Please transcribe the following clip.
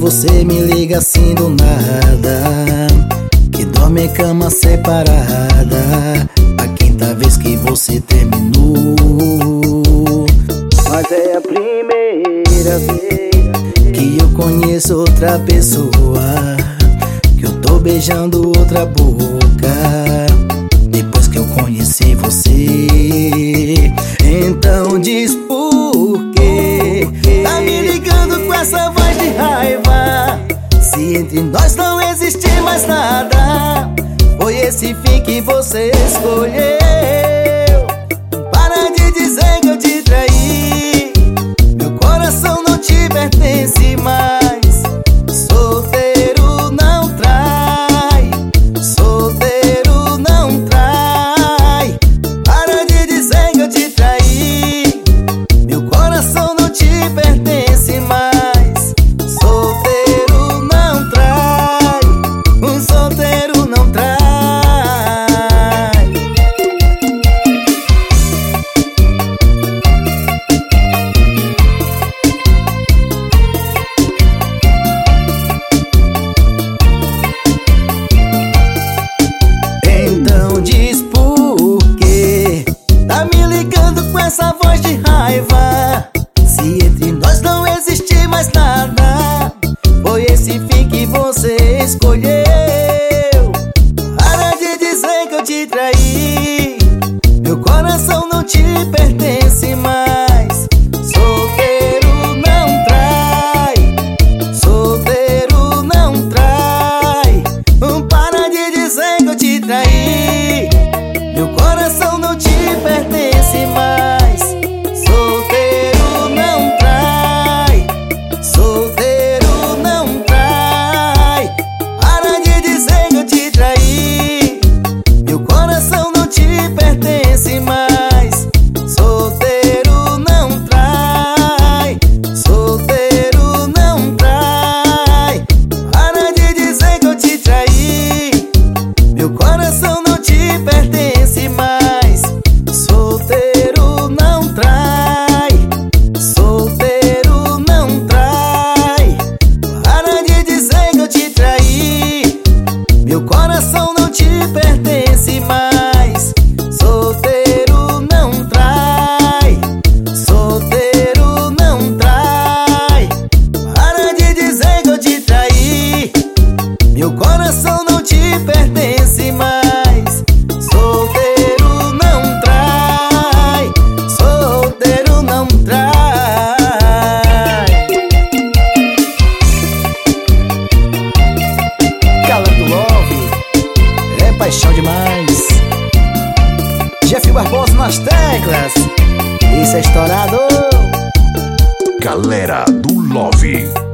você me liga assim do nada, que dorme em cama separada, a quinta vez que você terminou. Mas é a primeira vez que eu conheço outra pessoa, que eu tô beijando outra boca, depois que eu conheci você. Então diz por quê tá me ligando com essa voz de raiva, se entre nós não existe mais nada. Foi esse fim que você escolheu. Para de dizer que eu te traí, meu coração não te pertence mais. Solteiro não trai, solteiro não trai. Para de dizer que eu te traí, meu coração não te pertence mais. Solteiro não trai, um solteiro não trai. Então diz por quê tá me ligando com essa voz de raiva, se entre nós não existe mais nada. Foi esse fim que você escolheu. Para de dizer que eu te traí, meu coração não te pertence mais. Solteiro não trai, solteiro não trai. Para de dizer que eu te traí, meu coração não te pertence mais. Solteiro não trai, solteiro não trai. Para de dizer que eu te traí, meu coração não te pertence mais. Solteiro não trai, solteiro não trai. Para de dizer que eu te traí, meu coração não te pertence mais. Solteiro não trai, solteiro não trai. Para de dizer que eu te traí, meu coração não te pertence mais. Solteiro não trai, solteiro não trai. Para de dizer que eu te traí, meu coração não te pertence mais. Solteiro não trai, solteiro não trai. Calando Love é paixão demais. Jeff Barbosa nas teclas, isso é estourado. Galera do Love.